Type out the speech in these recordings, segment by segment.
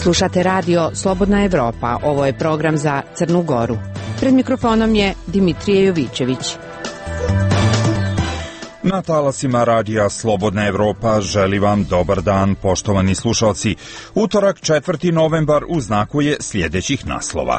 Slušate radio Slobodna Evropa. Ovo je program za Crnu Goru. Pred mikrofonom je Dimitrije Jovićević. Na talasima radija Slobodna Evropa želi vam dobar dan, poštovani slušalci. Utorak 4. novembar u znaku je sljedećih naslova.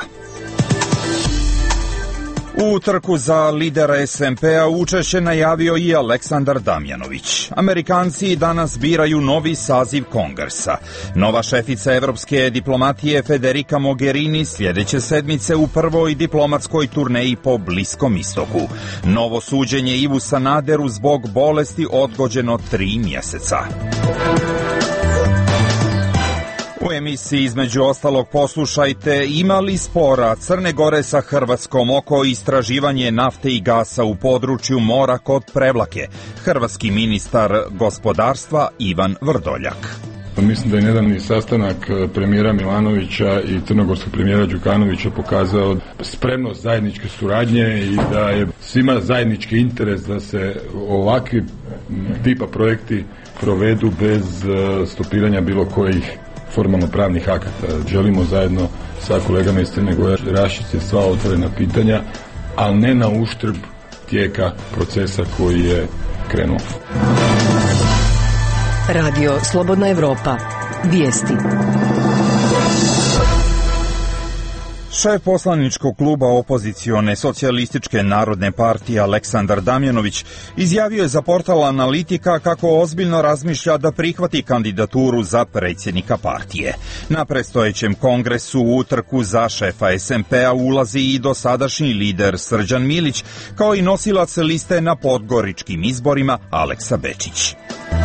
U trku za lidera SMP-a učešće najavio i Aleksandar Damjanović. Amerikanci danas biraju novi saziv Kongresa. Nova šefica evropske diplomatije Federica Mogherini sljedeće sedmice u prvoj diplomatskoj turneji po Bliskom istoku. Novo suđenje Ivu Sanaderu zbog bolesti odgođeno 3 mjeseca. U emisiji između ostalog poslušajte, ima li spora Crne Gore sa Hrvatskom oko istraživanje nafte i gasa u području mora kod Prevlake? Hrvatski ministar gospodarstva Ivan Vrdoljak. Mislim da je nedavni sastanak premijera Milanovića i crnogorskog premijera Đukanovića pokazao spremnost zajedničke suradnje i da je svima zajednički interes da se ovakvi tipa projekti provedu bez stopiranja bilo kojih formalno pravnih akata. Želimo zajedno sa kolegama iz Crne Gore raščistiti sva otvorena pitanja, ali ne na uštrb tijeka procesa koji je krenuo. Radio Slobodna Evropa. Vijesti. Šef poslaničkog kluba opozicione socijalističke narodne partije Aleksandar Damjanović izjavio je za portal Analitika kako ozbiljno razmišlja da prihvati kandidaturu za predsjednika partije. Na predstojećem kongresu u utrku za šefa SMP-a ulazi i dosadašnji lider Srđan Milić, kao i nosilac liste na podgoričkim izborima Aleksa Bečić.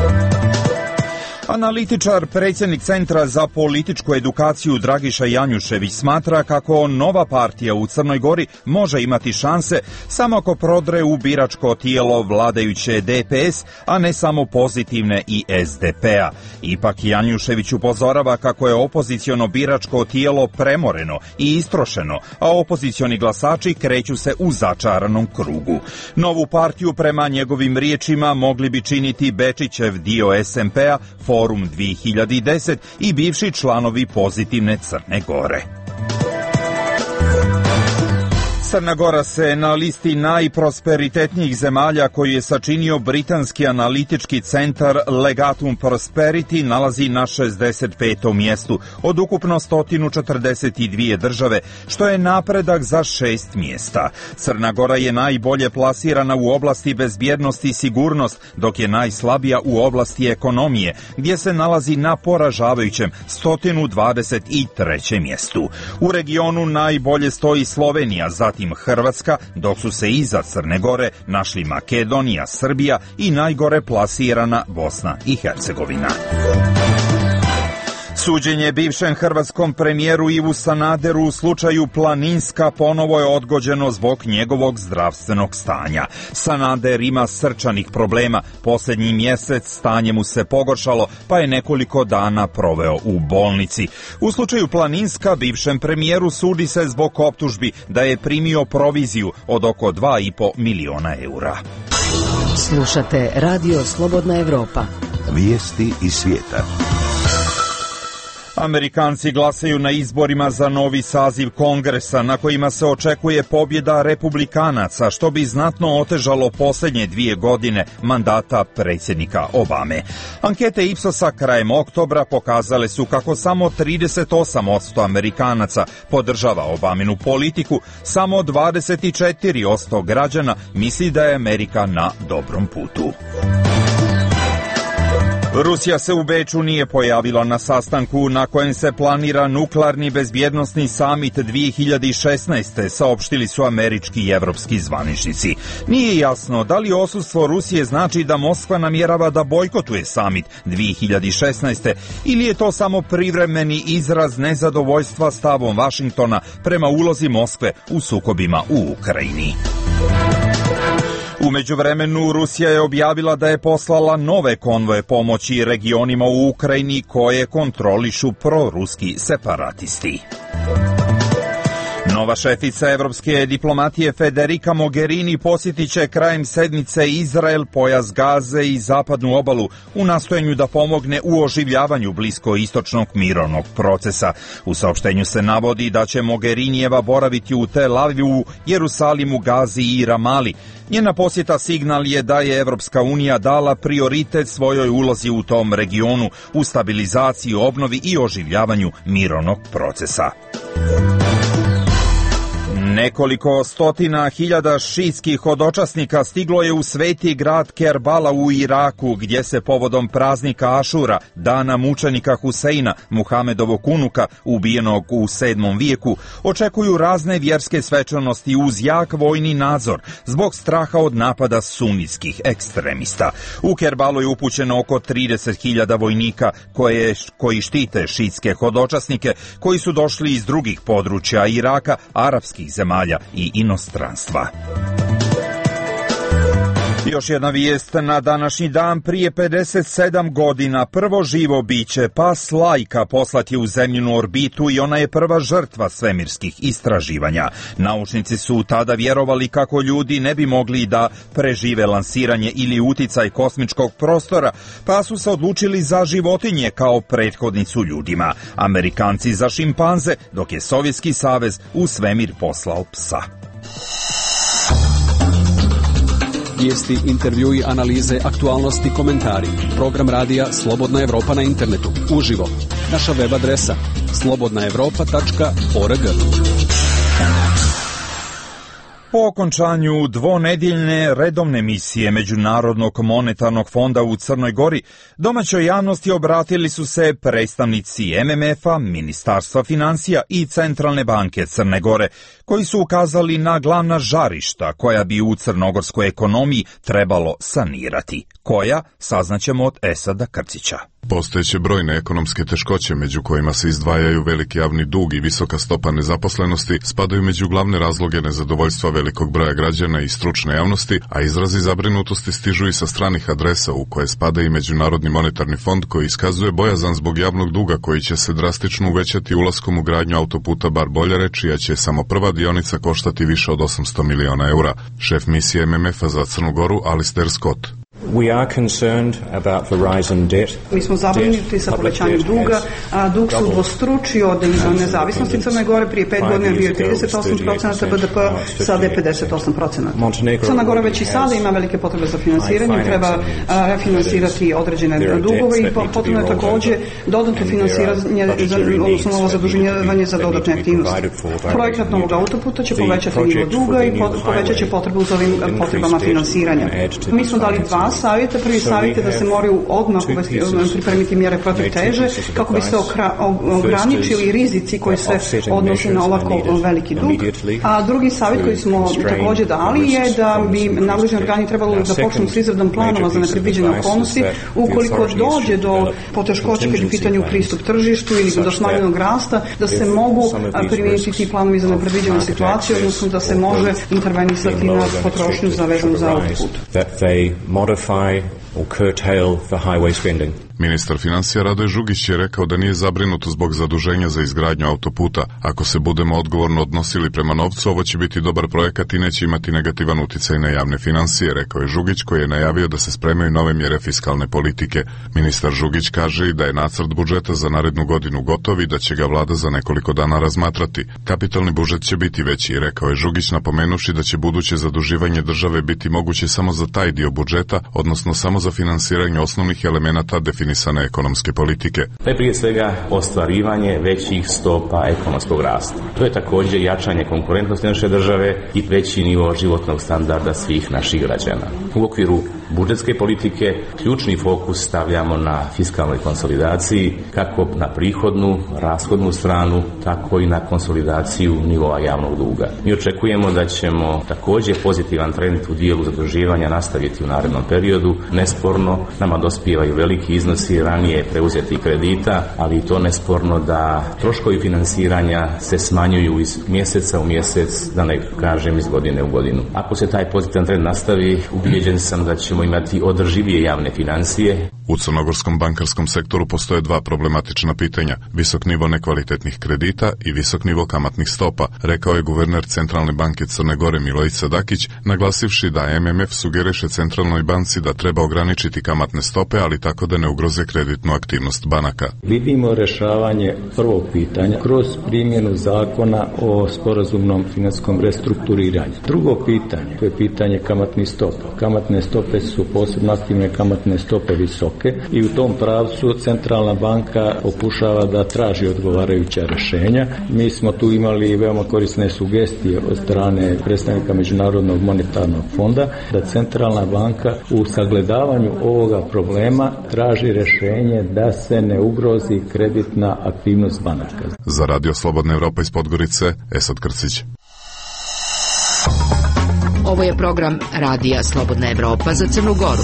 Analitičar, predsjednik Centra za političku edukaciju Dragiša Janjušević smatra kako nova partija u Crnoj Gori može imati šanse samo ako prodre u biračko tijelo vladajuće DPS, a ne samo pozitivne i SDP-a. Ipak Janjušević upozorava kako je opoziciono biračko tijelo premoreno i istrošeno, a opozicioni glasači kreću se u začaranom krugu. Novu partiju prema njegovim riječima mogli bi činiti Bečićev dio SMP-a, Forum 2010 i bivši članovi pozitivne Crne Gore. Crna Gora se na listi najprosperitetnijih zemalja koju je sačinio britanski analitički centar Legatum Prosperity nalazi na 65. mjestu od ukupno 142 države, što je napredak za 6 mjesta. Crna Gora je najbolje plasirana u oblasti bezbjednosti i sigurnost, dok je najslabija u oblasti ekonomije, gdje se nalazi na poražavajućem 123. mjestu. U regionu najbolje stoji Slovenija, zatim Hrvatska, dok su se iza Crne Gore našli Makedonija, Srbija i najgore plasirana Bosna i Hercegovina. Suđenje bivšem hrvatskom premijeru Ivu Sanaderu u slučaju Planinska ponovo je odgođeno zbog njegovog zdravstvenog stanja. Sanader ima srčanih problema. Posljednji mjesec stanje mu se pogoršalo, pa je nekoliko dana proveo u bolnici. U slučaju Planinska bivšem premijeru sudi se zbog optužbi da je primio proviziju od oko 2,5 miliona eura. Slušate radio Slobodna Evropa. Vijesti iz svijeta. Amerikanci glasaju na izborima za novi saziv Kongresa na kojima se očekuje pobjeda republikanaca, što bi znatno otežalo posljednje 2 godine mandata predsjednika Obame. Ankete Ipsosa krajem oktobra pokazale su kako samo 38% Amerikanaca podržava Obaminu politiku, samo 24% građana misli da je Amerika na dobrom putu. Rusija se u Beču nije pojavila na sastanku na kojem se planira nuklearni bezbjednosni samit 2016. saopštili su američki i evropski zvaničnici. Nije jasno da li odsustvo Rusije znači da Moskva namjerava da bojkotuje samit 2016. ili je to samo privremeni izraz nezadovoljstva stavom Vašingtona prema ulozi Moskve u sukobima u Ukrajini. U međuvremenu Rusija je objavila da je poslala nove konvoje pomoći regionima u Ukrajini koje kontrolišu proruski separatisti. Nova šefica evropske diplomatije Federica Mogherini posjetit će krajem sedmice Izrael, pojas Gaze i zapadnu obalu u nastojanju da pomogne u oživljavanju bliskoistočnog mirovnog procesa. U saopštenju se navodi da će Mogherinijeva boraviti u Tel Avivu, Jerusalimu, Gazi i Ramali. Njena posjeta signal je da je Evropska unija dala prioritet svojoj ulozi u tom regionu, u stabilizaciji, obnovi i oživljavanju mirovnog procesa. Nekoliko stotina hiljada šiitskih hodočasnika stiglo je u sveti grad Kerbala u Iraku, gdje se povodom praznika Ašura, dana mučenika Huseina, Muhamedovog unuka, ubijenog u 7. vijeku, očekuju razne vjerske svečanosti uz jak vojni nadzor zbog straha od napada sunitskih ekstremista. U Kerbalu je upućeno oko 30.000 vojnika koji štite šiitske hodočasnike, koji su došli iz drugih područja Iraka, arapskih zemalja i inostranstva. Još jedna vijest na današnji dan. Prije 57 godina prvo živo biće, pas Lajka, poslat je u zemljinu orbitu i ona je prva žrtva svemirskih istraživanja. Naučnici su tada vjerovali kako ljudi ne bi mogli da prežive lansiranje ili uticaj kosmičkog prostora, pa su se odlučili za životinje kao prethodnicu ljudima. Amerikanci za šimpanze, dok je Sovjetski savez u svemir poslao psa. Vijesti, intervjui, analize, aktualnosti, komentari. Program radija Slobodna Evropa na internetu. Uživo. Naša web adresa slobodnaevropa.org. Po okončanju dvonedjeljne redovne misije Međunarodnog monetarnog fonda u Crnoj Gori, domaćoj javnosti obratili su se predstavnici MMF-a, Ministarstva financija i Centralne banke Crne Gore, koji su ukazali na glavna žarišta koja bi u crnogorskoj ekonomiji trebalo sanirati. Koja, saznaćemo od Esada Krcića. Postojeće brojne ekonomske teškoće, među kojima se izdvajaju veliki javni dug i visoka stopa nezaposlenosti, spadaju među glavne razloge nezadovoljstva velikog broja građana i stručne javnosti, a izrazi zabrinutosti stižu i sa stranih adresa u koje spada i Međunarodni monetarni fond, koji iskazuje bojazan zbog javnog duga koji će se drastično uvećati ulaskom u gradnju autoputa Bar-Boljare, čija će samo prva dionica koštati više od 800 miliona eura. Šef misije MMF-a za Crnu Goru, Alistair Scott. Mi smo zabrinuti sa povećanjem duga. Dug se udvostručio od nezavisnosti Crne Gore. Prije 5 godina bio je 38% BDP, sada je 58%. Crna Gora već i sada ima velike potrebe za finansiranje, treba refinansirati određene dugove i potrebno je također dodatno finansiranje, odnosno novo zaduživanje za dodatne aktivnosti. Projekat novog autoputa će povećati nivo duga i povećat će potrebu za ovim potrebama finansiranja. Mi smo dali dva savjeta. Prvi savjet je da se moraju odmah pripremiti mjere protiv teže kako bi se ograničili rizici koji se odnose na ovako veliki dug. A drugi savjet koji smo također dali je da bi nadležni organi trebalo da počnu s izradom planova za nepredviđene okolnosti ukoliko dođe do poteškoća kad je u pitanju pristup tržištu ili do smanjenog rasta, da se mogu primijeniti ti planovi za nepredviđenu situaciju, odnosno da se može intervenisati na potrošnju za vezanu za autoput. Or curtail the highway spending. Ministar financija Radoje Žugić je rekao da nije zabrinut zbog zaduženja za izgradnju autoputa. Ako se budemo odgovorno odnosili prema novcu, ovo će biti dobar projekat i neće imati negativan uticaj na javne financije, rekao je Žugić, koji je najavio da se spremaju nove mjere fiskalne politike. Ministar Žugić kaže i da je nacrt budžeta za narednu godinu gotov i da će ga vlada za nekoliko dana razmatrati. Kapitalni budžet će biti veći, rekao je Žugić, napomenuši da će buduće zaduživanje države biti moguće samo za taj dio budžeta, odnosno samo za finansiranje osnovnih elemenata definisane ekonomske politike. To je prije svega ostvarivanje većih stopa ekonomskog rasta. To je također jačanje konkurentnosti naše države i veći nivo životnog standarda svih naših građana. U okviru budžetske politike ključni fokus stavljamo na fiskalnoj konsolidaciji, kako na prihodnu, rashodnu stranu, tako i na konsolidaciju nivoa javnog duga. Mi očekujemo da ćemo također pozitivan trend u dijelu zaduživanja nastaviti u narednom periodu. Nesporno nama dospijevaju veliki iznosi ranije preuzetih kredita, ali i to nesporno da troškovi finansiranja se smanjuju iz mjeseca u mjesec, da ne kažem iz godine u godinu. Ako se taj pozitivan trend nastavi, ubijeđen sam da ćemo imati održivije javne financije. U crnogorskom bankarskom sektoru postoje dva problematična pitanja, visok nivo nekvalitetnih kredita i visok nivo kamatnih stopa, rekao je guverner Centralne banke Crne Gore Milojica Dakić, naglasivši da MMF sugeriše Centralnoj banci da treba ograničiti kamatne stope, ali tako da ne ugroze kreditnu aktivnost banaka. Vidimo rješavanje prvog pitanja kroz primjenu zakona o sporazumnom finansijskom restrukturiranju. Drugo pitanje, to je pitanje kamatnih stopa. Kamatne stope su posebno aktivne kamatne stope visoke i u tom pravcu Centralna banka pokušava da traži odgovarajuća rješenja. Mi smo tu imali veoma korisne sugestije od strane predstavnika Međunarodnog monetarnog fonda da Centralna banka u sagledavanju ovoga problema traži rješenje da se ne ugrozi kreditna aktivnost banaka. Za Radio Slobodna Evropa iz Podgorice, Esad Krcić. Ovo je program Radija Slobodna Evropa za Crnu Goru.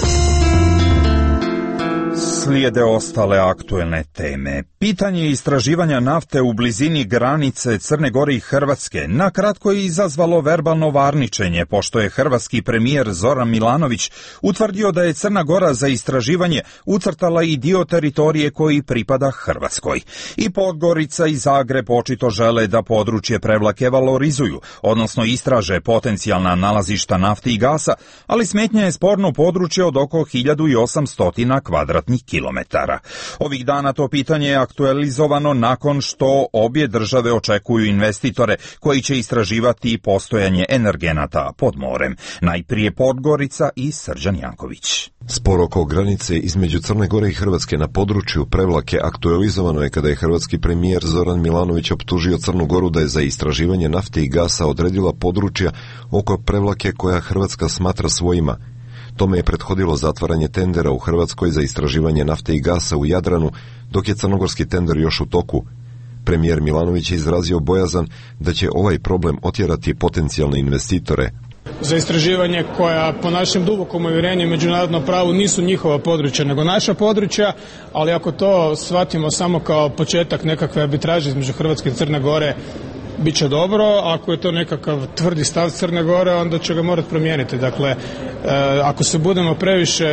Slijede ostale aktuelne teme. Pitanje istraživanja nafte u blizini granice Crne Gore i Hrvatske nakratko je izazvalo verbalno varničenje, pošto je hrvatski premijer Zoran Milanović utvrdio da je Crna Gora za istraživanje ucrtala i dio teritorije koji pripada Hrvatskoj. I Podgorica i Zagreb očito žele da područje Prevlake valorizuju, odnosno istraže potencijalna nalazišta nafte i gasa, ali smetnja je sporno područje od oko 1800 kvadratnih kilometara. Ovih dana to pitanje je aktualizovano nakon što obje države očekuju investitore koji će istraživati postojanje energenata pod morem. Najprije Podgorica i Srđan Janković. Spor oko granice između Crne Gore i Hrvatske na području Prevlake aktualizovano je kada je hrvatski premijer Zoran Milanović optužio Crnu Goru da je za istraživanje nafte i gasa odredila područja oko Prevlake koja Hrvatska smatra svojima. Tome je prethodilo zatvaranje tendera u Hrvatskoj za istraživanje nafte i gasa u Jadranu, dok je crnogorski tender još u toku. Premijer Milanović je izrazio bojazan da će ovaj problem otjerati potencijalne investitore. Za istraživanje koja po našem dubokom uvjerenju i međunarodnom pravu nisu njihova područja nego naša područja, ali ako to shvatimo samo kao početak nekakve arbitraže između Hrvatske i Crne Gore, bit će dobro. Ako je to nekakav tvrdi stav Crne Gore, onda će ga morati promijeniti. Dakle, ako se budemo previše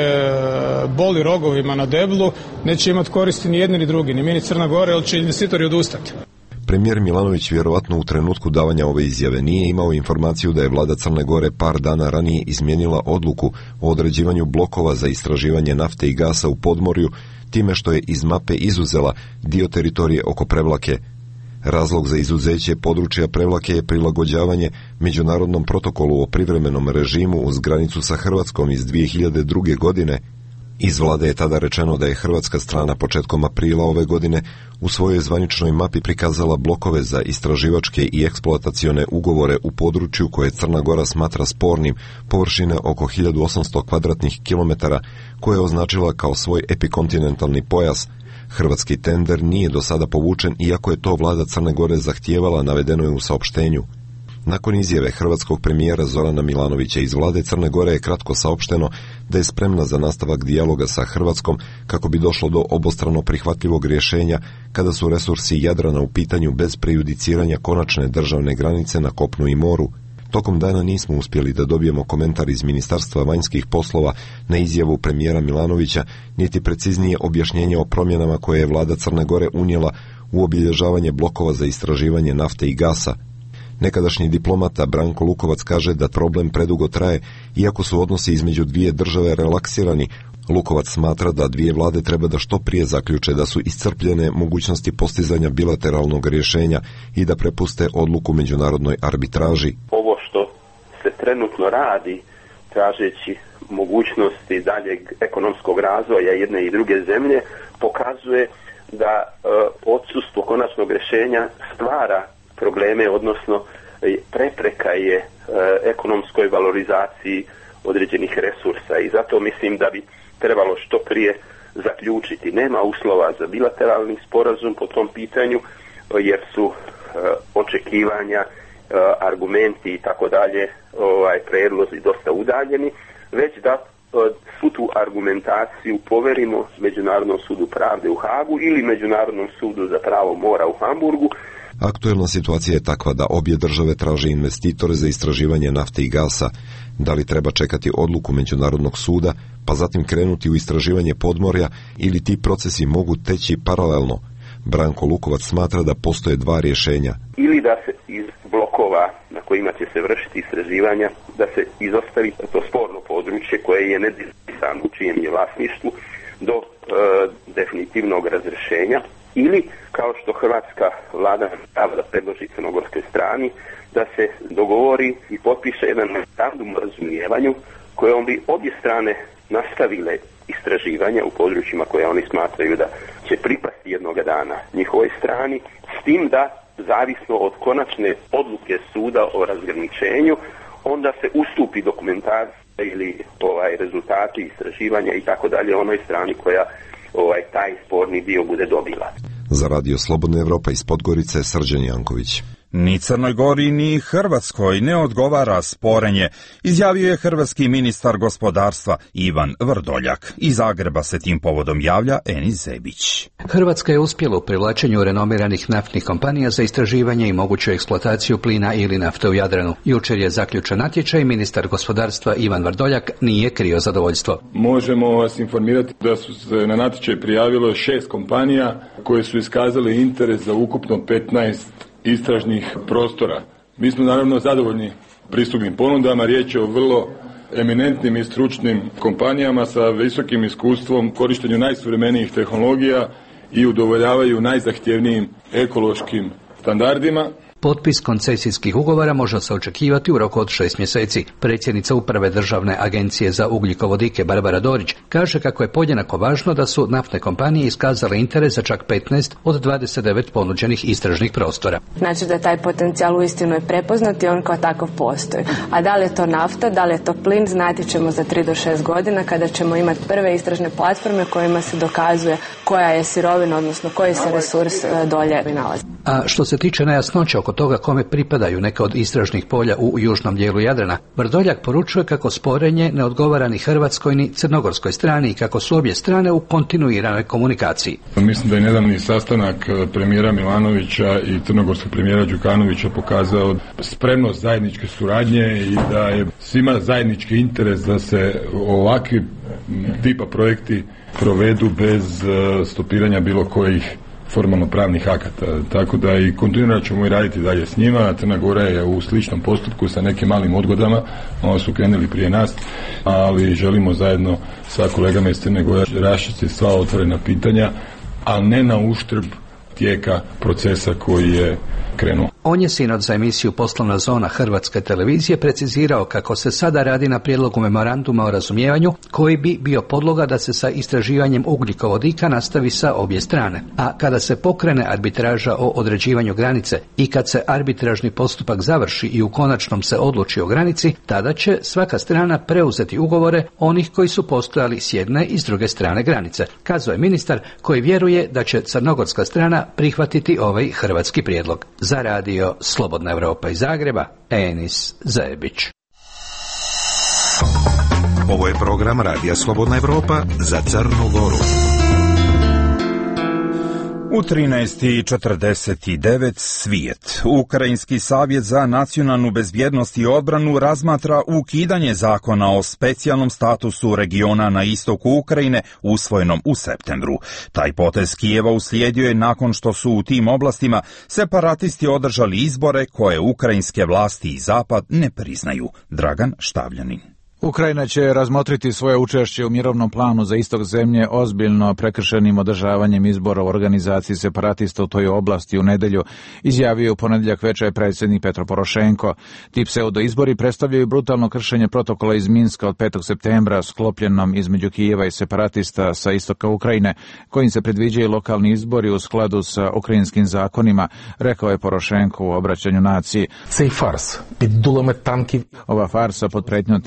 boli rogovima na deblu, neće imati koristi ni jedni ni drugi, ni mi ni Crna Gore, jer će investitori odustati. Premijer Milanović vjerovatno u trenutku davanja ove izjave nije imao informaciju da je vlada Crne Gore par dana ranije izmijenila odluku o određivanju blokova za istraživanje nafte i gasa u podmorju, time što je iz mape izuzela dio teritorije oko Prevlake. Razlog za izuzeće područja Prevlake je prilagođavanje međunarodnom protokolu o privremenom režimu uz granicu sa Hrvatskom iz 2002. godine. Iz vlade je tada rečeno da je hrvatska strana početkom aprila ove godine u svojoj zvaničnoj mapi prikazala blokove za istraživačke i eksploatacione ugovore u području koje Crna Gora smatra spornim, površine oko 1800 kvadratnih kilometara, koje je označila kao svoj epikontinentalni pojas. Hrvatski tender nije do sada povučen, iako je to vlada Crne Gore zahtijevala, navedeno je u saopštenju. Nakon izjave hrvatskog premijera Zorana Milanovića iz vlade Crne Gore je kratko saopšteno da je spremna za nastavak dijaloga sa Hrvatskom kako bi došlo do obostrano prihvatljivog rješenja kada su resursi Jadrana u pitanju bez prejudiciranja konačne državne granice na kopnu i moru. Tokom dana nismo uspjeli da dobijemo komentar iz Ministarstva vanjskih poslova na izjavu premijera Milanovića, niti preciznije objašnjenje o promjenama koje je vlada Crne Gore unijela u obilježavanje blokova za istraživanje nafte i gasa. Nekadašnji diplomata Branko Lukovac kaže da problem predugo traje, iako su odnosi između dvije države relaksirani. Lukovac smatra da dvije vlade treba da što prije zaključe da su iscrpljene mogućnosti postizanja bilateralnog rješenja i da prepuste odluku međunarodnoj arbitraži. Ovo što se trenutno radi, tražeći mogućnosti daljeg ekonomskog razvoja jedne i druge zemlje, pokazuje da odsustvo konačnog rješenja stvara probleme, odnosno prepreka je ekonomskoj valorizaciji određenih resursa i zato mislim da bi trebalo što prije zaključiti. Nema uslova za bilateralni sporazum po tom pitanju jer su očekivanja, argumenti i tako dalje, predlozi dosta udaljeni, već da svu tu argumentaciju poverimo Međunarodnom sudu pravde u Hagu ili Međunarodnom sudu za pravo mora u Hamburgu Aktuelna situacija je takva da obje države traže investitore za istraživanje nafte i gasa. Da li treba čekati odluku Međunarodnog suda, pa zatim krenuti u istraživanje podmorja, ili ti procesi mogu teći paralelno? Branko Lukovac smatra da postoje dva rješenja. Ili da se iz blokova na kojima će se vršiti istraživanja, da se izostavi to sporno područje koje je nediskutovano u čijem je vlasništvu do definitivnog razrješenja, ili kao što hrvatska vlada nastavlja da predloži crnogorskoj strani, da se dogovori i potpiše jedan memorandum o razumijevanju kojom bi obje strane nastavile istraživanja u područjima koje oni smatraju da će pripasti jednoga dana njihovoj strani, s tim da, zavisno od konačne odluke suda o razgraničenju, onda se ustupi dokumentacija ili rezultati istraživanja i tako dalje onoj strani koja taj sporni dio bude dobila. Za Radio Slobodna Evropa iz Podgorice, Srđan Janković. Ni Crnoj Gori ni Hrvatskoj ne odgovara sporenje, izjavio je hrvatski ministar gospodarstva Ivan Vrdoljak. Iz Zagreba se tim povodom javlja Enis Zebić. Hrvatska je uspjela u privlačenju renomiranih naftnih kompanija za istraživanje i moguću eksploataciju plina ili nafte u Jadranu. Jučer je zaključen natječaj i ministar gospodarstva Ivan Vrdoljak nije krio zadovoljstvo. Možemo vas informirati da su se na natječaj prijavilo 6 kompanija koje su iskazali interes za ukupno 15 istražnih prostora. Mi smo naravno zadovoljni pristupnim ponudama, riječ je o vrlo eminentnim i stručnim kompanijama sa visokim iskustvom, korištenju najsuvremenijih tehnologija i udovoljavaju najzahtjevnijim ekološkim standardima. Potpis koncesijskih ugovora može se očekivati u roku od 6 mjeseci. Predsjednica uprave Državne agencije za ugljikovodike Barbara Dorić kaže kako je podjednako važno da su naftne kompanije iskazale interes za čak 15 od 29 ponuđenih istražnih prostora. Znači da taj potencijal uistinu je prepoznat i on kao takav postoji. A da li je to nafta, da li je to plin, znati ćemo za 3 do 6 godina kada ćemo imati prve istražne platforme kojima se dokazuje koja je sirovina, odnosno koji se resurs dolje nalazi. A što se tiče nejasnoće oko toga kome pripadaju neka od istražnih polja u južnom dijelu Jadrana, Vrdoljak poručuje kako sporenje ne odgovara ni hrvatskoj ni crnogorskoj strani i kako su obje strane u kontinuiranoj komunikaciji. Mislim da je nedavni sastanak premijera Milanovića i crnogorskog premijera Đukanovića pokazao spremnost zajedničke suradnje i da je svima zajednički interes da se ovakvi tipa projekti provedu bez stopiranja bilo kojih formalno pravnih akata, tako da i kontinuirano ćemo i raditi dalje s njima. Crna Gora je u sličnom postupku sa nekim malim odgodama, oni su krenuli prije nas, ali želimo zajedno sa kolegama iz Crne Gore raščistiti sva otvorena pitanja, a ne na uštrb tijeka procesa koji je krenuo. On je sinoć za emisiju Poslovna zona Hrvatske televizije precizirao kako se sada radi na prijedlogu memoranduma o razumijevanju koji bi bio podloga da se sa istraživanjem ugljikovodika nastavi sa obje strane. A kada se pokrene arbitraža o određivanju granice i kad se arbitražni postupak završi i u konačnom se odluči o granici, tada će svaka strana preuzeti ugovore onih koji su postojali s jedne i s druge strane granice, kazao je ministar koji vjeruje da će crnogorska strana prihvatiti ovaj hrvatski prijedlog. Za Radio Slobodna Evropa iz Zagreba, Enis Zebić. Ovo je program Radija Slobodna Evropa za Crnu Goru. U 13:49 svijet. Ukrajinski savjet za nacionalnu bezbjednost i odbranu razmatra ukidanje zakona o specijalnom statusu regiona na istoku Ukrajine usvojenom u septembru. Taj potez Kijeva uslijedio je nakon što su u tim oblastima separatisti održali izbore koje ukrajinske vlasti i Zapad ne priznaju. Dragan Štavljanin. Ukrajina će razmotriti svoje učešće u mirovnom planu za istok zemlje ozbiljno prekršenim održavanjem izbora u organizaciji separatista u toj oblasti u nedjelju, izjavio u ponedjeljak večer predsjednik Petro Porošenko. Ti pseudoizbori predstavljaju brutalno kršenje protokola iz Minska od 5. septembra sklopljenom između Kijeva i separatista sa istoka Ukrajine, kojim se predviđaju lokalni izbori u skladu sa ukrajinskim zakonima, rekao je Porošenko u obraćanju naciji. Цей фарс під дулами танків. Ova farsa pod pretnjom tenkova i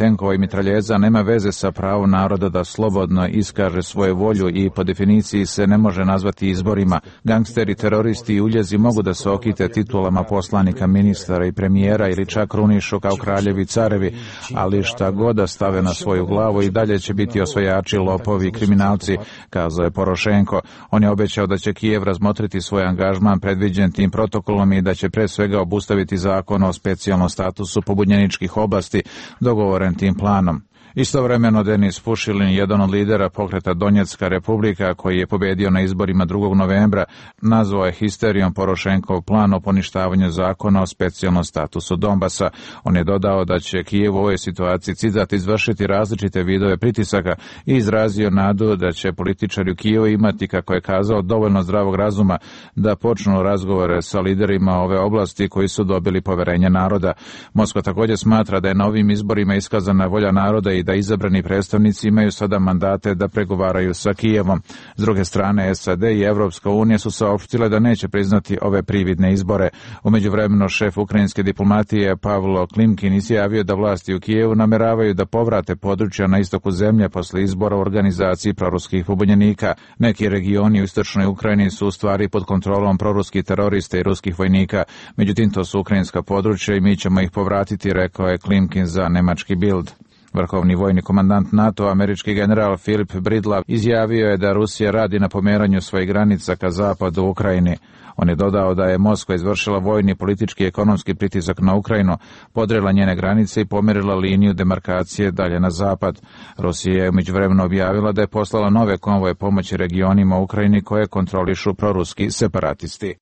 mitraljeza nema veze sa pravom naroda da slobodno iskaže svoju volju i po definiciji se ne može nazvati izborima. Gangsteri, teroristi i uljezi mogu da se okite titulama poslanika, ministara i premijera ili čak krunišu kao kraljevi i carevi, ali šta god da stave na svoju glavu i dalje će biti osvajači, lopovi i kriminalci, kazao je Porošenko. On je obećao da će Kijev razmotriti svoj angažman predviđen tim protokolom i da će pre svega obustaviti zakon o specijalnom statusu pobunjeničkih oblasti dogovoren tim planom. Istovremeno Denis Pušilin, jedan od lidera pokreta Donjecka republika koji je pobedio na izborima 2. novembra, nazvao je histerijom Porošenkov plan o poništavanju zakona o specijalnom statusu Donbasa. On je dodao da će Kijev u ovoj situaciji citat izvršiti različite vidove pritisaka i izrazio nadu da će političari u Kijevu imati, kako je kazao, dovoljno zdravog razuma da počnu razgovore sa liderima ove oblasti koji su dobili poverenje naroda. Moskva također smatra da je na ovim izborima iskazana volja naroda i da izabrani predstavnici imaju sada mandate da pregovaraju sa Kijevom. S druge strane, SAD i Evropska unija su saopštile da neće priznati ove prividne izbore. U međuvremenu šef ukrajinske diplomatije Pavlo Klimkin izjavio da vlasti u Kijevu nameravaju da povrate područja na istoku zemlje posle izbora u organizaciji proruskih pobunjenika. Neki regioni u istočnoj Ukrajini su u stvari pod kontrolom proruskih terorista i ruskih vojnika. Međutim, to su ukrajinska područja i mi ćemo ih povratiti, rekao je Klimkin za nemački Bild. Vrhovni vojni komandant NATO, američki general Philip Bridlav, izjavio je da Rusija radi na pomeranju svojih granica ka zapadu u Ukrajini. On je dodao da je Moskva izvršila vojni, politički i ekonomski pritisak na Ukrajinu, podrela njene granice i pomerila liniju demarkacije dalje na zapad. Rusija je umeđuvremeno objavila da je poslala nove konvoje pomoći regionima u Ukrajini koje kontrolišu proruski separatisti.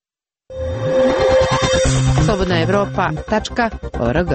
slobodnaevropa.org.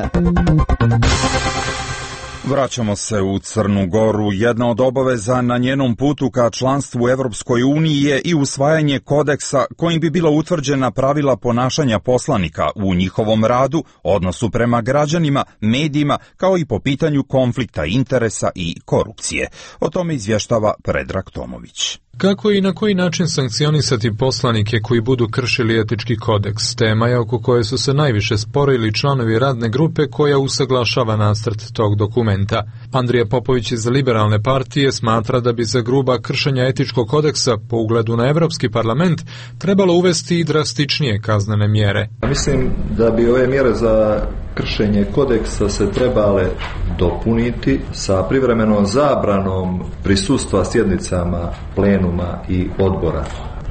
Vraćamo se u Crnu Goru. Jedna od obaveza na njenom putu ka članstvu u Evropskoj uniji je i usvajanje kodeksa kojim bi bila utvrđena pravila ponašanja poslanika u njihovom radu, odnosu prema građanima, medijima, kao i po pitanju konflikta interesa i korupcije. O tome izvještava Predrag Tomović. Kako i na koji način sankcionisati poslanike koji budu kršili etički kodeks? Tema je oko koje su se najviše sporili članovi radne grupe koja usaglašava nacrt tog dokumenta. Andrija Popović iz Liberalne partije smatra da bi za gruba kršenja etičkog kodeksa po ugledu na Evropski parlament trebalo uvesti i drastičnije kaznene mjere. Mislim da bi ove mjere za kršenje kodeksa se trebale dopuniti sa privremenom zabranom prisustva sjednicama plenuma i odbora.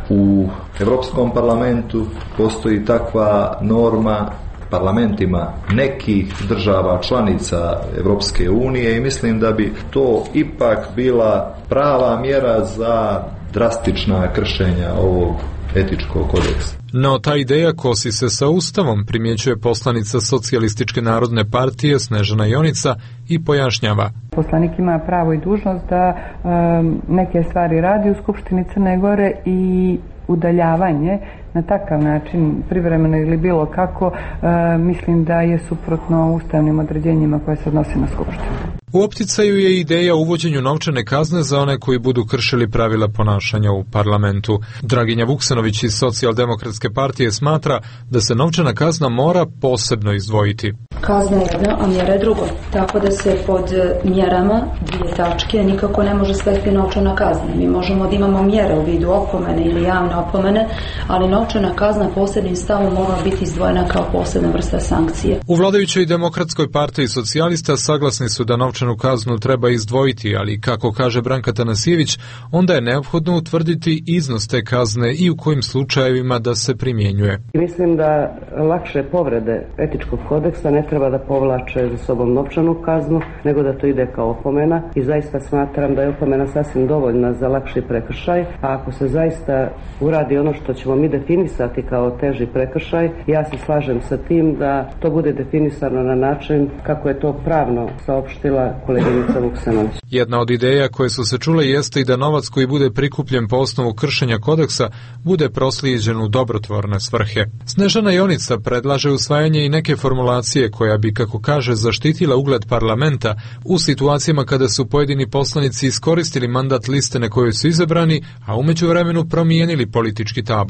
U Europskom parlamentu postoji takva norma parlamentima nekih država članica Europske unije i mislim da bi to ipak bila prava mjera za drastična kršenja ovog etičkog kodeksa. No, ta ideja kosi se sa Ustavom, primjećuje poslanica Socijalističke narodne partije Snežana Jonica i pojašnjava. Poslanik ima pravo i dužnost da neke stvari radi u Skupštini Crne Gore i udaljavanje na takav način, privremeno ili bilo kako, mislim da je suprotno ustavnim određenjima koje se odnose na Skupštinu. U opticaju je ideja o uvođenju novčane kazne za one koji budu kršili pravila ponašanja u parlamentu. Draginja Vuksanović iz Socijaldemokratske partije smatra da se novčana kazna mora posebno izdvojiti. Kazna je jedna, a mjera je drugo. Tako da se pod mjerama dvije tačke nikako ne može svesti novčana kazna. Mi možemo da imamo mjere u vidu opomene ili javne opomene, ali novčana kazna posebnim stavom mora biti izdvojena kao posebna vrsta sankcije. U vladajućoj Demokratskoj partiji socijalista saglasni su da novčanu kaznu treba izdvojiti, ali kako kaže Branka Tanasijević, onda je neophodno utvrditi iznos te kazne i u kojim slučajevima da se primjenjuje. Mislim da lakše povrede etičkog kodeksa ne treba da povlače za sobom novčanu kaznu, nego da to ide kao opomena i zaista smatram da je opomena sasvim dovoljna za lakši prekršaj, a ako se zaista uradi ono što ćemo mi definisati kao teži prekršaj, ja se slažem sa tim da to bude definisano na način kako je to pravno saopštila koleginica Vuksanović. Jedna od ideja koje su se čule jeste i da novac koji bude prikupljen po osnovu kršenja kodeksa bude proslijeđen u dobrotvorne svrhe. Snežana Jonica predlaže usvajanje i neke formulacije koja bi, kako kaže, zaštitila ugled parlamenta u situacijama kada su pojedini poslanici iskoristili mandat liste na kojoj su izabrani, a u međuvremenu promijenili politički tabor.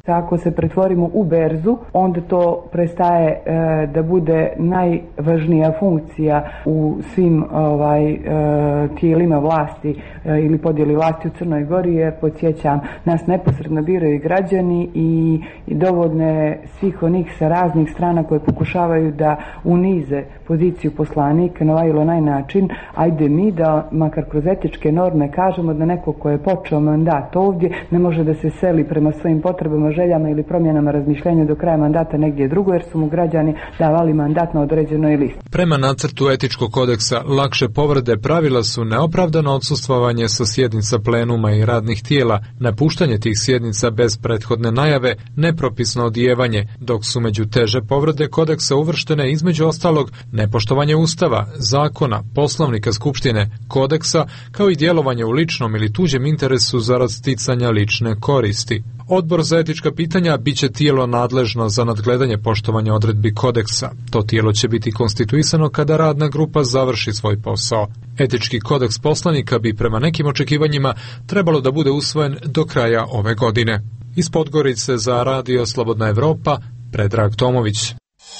Ako se pretvorimo u berzu, onda to prestaje da bude najvažnija funkcija u svim tijelima vlasti ili podjeli vlasti u Crnoj Gori, jer podsjećam, nas neposredno biraju građani i dovodne svih onih sa raznih strana koje pokušavaju da unize poziciju poslanika na ovaj ili onaj način. Ajde mi da makar kroz etičke norme kažemo da neko ko je počeo mandat ovdje ne može da se seli prema svojim potrebama, željama ili promjenama razmišljenja do kraja mandata negdje drugo, jer su mu građani davali mandat na određenoj listi. Prema nacrtu etičkog kodeksa, lakše povrede pravila su neopravdano odsustvovanje sa sjednica plenuma i radnih tijela, napuštanje tih sjednica bez prethodne najave, nepropisno odijevanje, dok su među teže povrede kodeksa uvrštene između ostalog nepoštovanje Ustava, zakona, poslovnika Skupštine, kodeksa, kao i djelovanje u ličnom ili tuđem interesu zarad sticanja lične koristi. Odbor za etička pitanja biće tijelo nadležno za nadgledanje poštovanja odredbi kodeksa. To tijelo će biti konstituisano kada radna grupa završi svoj posao. Etički kodeks poslanika bi prema nekim očekivanjima trebalo da bude usvojen do kraja ove godine. Iz Podgorice za Radio Slobodna Evropa, Predrag Tomović.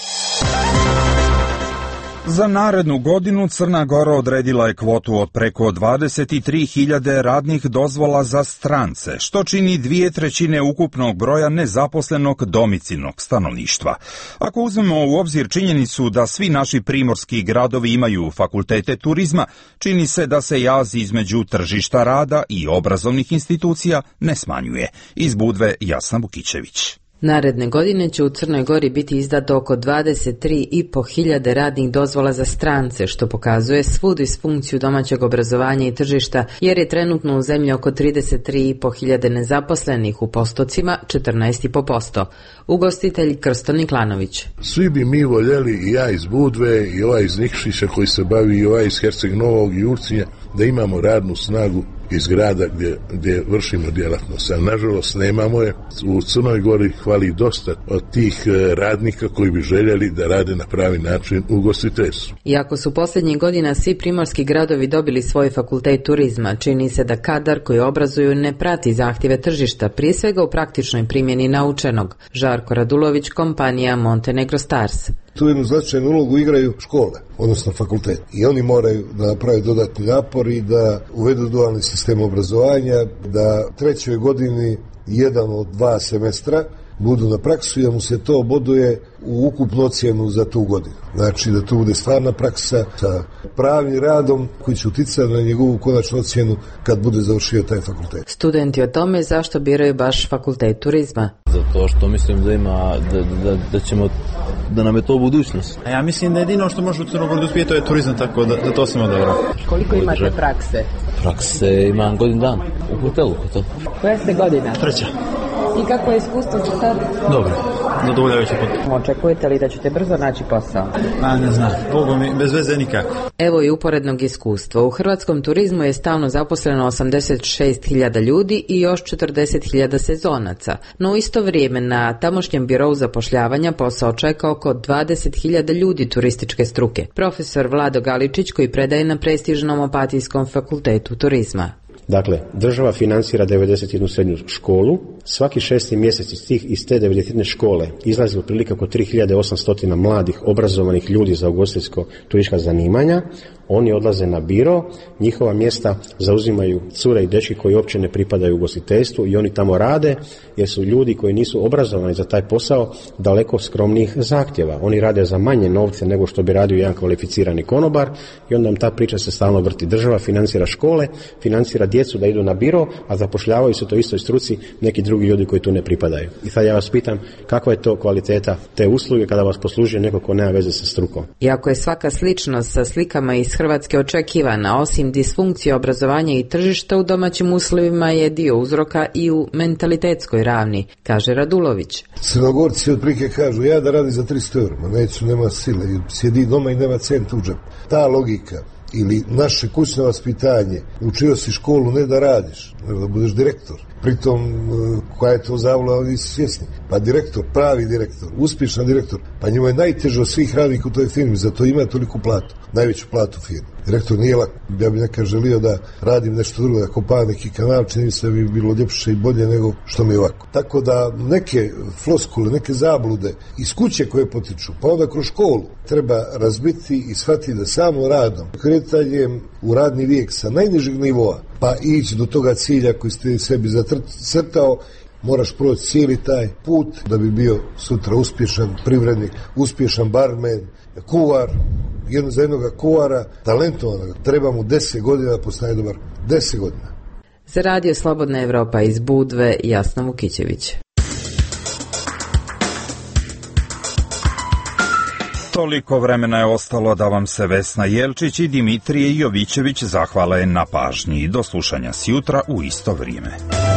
Za narednu godinu Crna Gora odredila je kvotu od preko 23.000 radnih dozvola za strance, što čini 2/3 ukupnog broja nezaposlenog domicilnog stanovništva. Ako uzmemo u obzir činjenicu da svi naši primorski gradovi imaju fakultete turizma, čini se da se jaz između tržišta rada i obrazovnih institucija ne smanjuje. Iz Budve Jasna Bukićević. Naredne godine će u Crnoj Gori biti izdato oko 23.500 radnih dozvola za strance, što pokazuje svu disfunkciju domaćeg obrazovanja i tržišta, jer je trenutno u zemlji oko 33.500 nezaposlenih, u postocima 14,5%. Ugostitelj Krsto Niklanović. Svi bi mi voljeli, i ja iz Budve, i ovaj iz Nikšića koji se bavi, i ovaj iz Herceg Novog i Urcinja, da imamo radnu snagu iz grada gdje vršimo djelatnost. A nažalost nemamo je. U Crnoj Gori hvali dosta od tih radnika koji bi željeli da rade na pravi način u ugostiteljstvu. Iako su posljednjih godina svi primorski gradovi dobili svoj fakultet turizma, čini se da kadar koji obrazuju ne prati zahtjeve tržišta, prije svega u praktičnoj primjeni naučenog. Žarko Radulović, kompanija Montenegro Stars. Tu jednu značajnu ulogu igraju škole, odnosno fakultet. I oni moraju da naprave dodatni napor i da uvedu dualni sistem obrazovanja, da trećoj godini jedan od 2 semestra budu na praksu i da mu se to boduje u ukupnu ocjenu za tu godinu. Znači da to bude stvarna praksa sa pravim radom koji će uticati na njegovu konačnu ocjenu kad bude završio taj fakultet. Studenti o tome zašto biraju baš fakultet turizma? Zato što mislim da ima, da nam je to budućnost. Ja mislim da jedino što može u Crnoj Gori uspjeti to je turizam, tako da to sam odabra. Koliko imate prakse? Prakse imam godinu dana u hotelu. Koja ste godina? 3. I kako je iskustvo za sad? Dobro, zadovoljavajuće pot. Očekujete li da ćete brzo naći posao? Ne znam, Bogom mi bez veze nikako. Evo i uporednog iskustva. U hrvatskom turizmu je stalno zaposleno 86.000 ljudi i još 40.000 sezonaca. No u isto vrijeme na tamošnjem birou zapošljavanja posao čeka oko 20.000 ljudi turističke struke. Profesor Vlado Galičić, koji predaje na prestižnom Opatijskom fakultetu turizma. Dakle, država financira 91 srednju školu, svaki 6. mjesec iz te 91 škole izlazi otprilike oko 3800 mladih obrazovanih ljudi za ugostiteljsko-turistička zanimanja. Oni odlaze na biro, njihova mjesta zauzimaju cure i dečki koji uopće ne pripadaju ugostiteljstvu i oni tamo rade jer su ljudi koji nisu obrazovani za taj posao daleko skromnijih zahtjeva. Oni rade za manje novce nego što bi radio jedan kvalificirani konobar i onda nam ta priča se stalno vrti. Država financira škole, financira djecu da idu na biro, a zapošljavaju se to istoj struci neki drugi ljudi koji tu ne pripadaju. I sad ja vas pitam kakva je to kvaliteta te usluge kada vas poslužuje neko ko nema veze sa strukom. Iako je svaka sličnost sa slikama iz Hrvatske očekivana, osim disfunkcije obrazovanja i tržišta u domaćim uslovima je dio uzroka i u mentalitetskoj ravni, kaže Radulović. Crnogorci otprilike kažu ja da radim za 300 €, neću, nema sile, sjedi doma i nema cent u džep. Ta logika ili naše kućno vaspitanje, učio si školu ne da radiš, nego da budeš direktor. Pritom, koja je to zavula, oni su svjesni. Pa direktor, pravi direktor, uspješan direktor, pa njemu je najteže od svih radnika u toj firmi, zato ima toliku platu, najveću platu u firmi. direktor nije lako. Ja bih nekad želio da radim nešto drugo, da kopam neki kanal, čini se da bi bilo ljepše i bolje nego što mi je ovako. Tako da neke floskule, neke zablude iz kuće koje potiču, pa onda kroz školu treba razbiti i shvatiti da samo radom, kretanjem u radni vijek sa najnižeg nivoa, pa ići do toga cilja koji ste sebi zacrtao, moraš proći cijeli taj put da bi bio sutra uspješan privrednik, uspješan barmen, kuvar. Za jednoga kuvara talentovanog treba mu 10 godina da postane dobar. 10 godina. Za radio Slobodna Evropa iz Budve, Jasna Vukićević. Toliko vremena je ostalo da vam se Vesna Jelčić i Dimitrije Jovićević zahvale na pažnji. Do slušanja sjutra u isto vrijeme.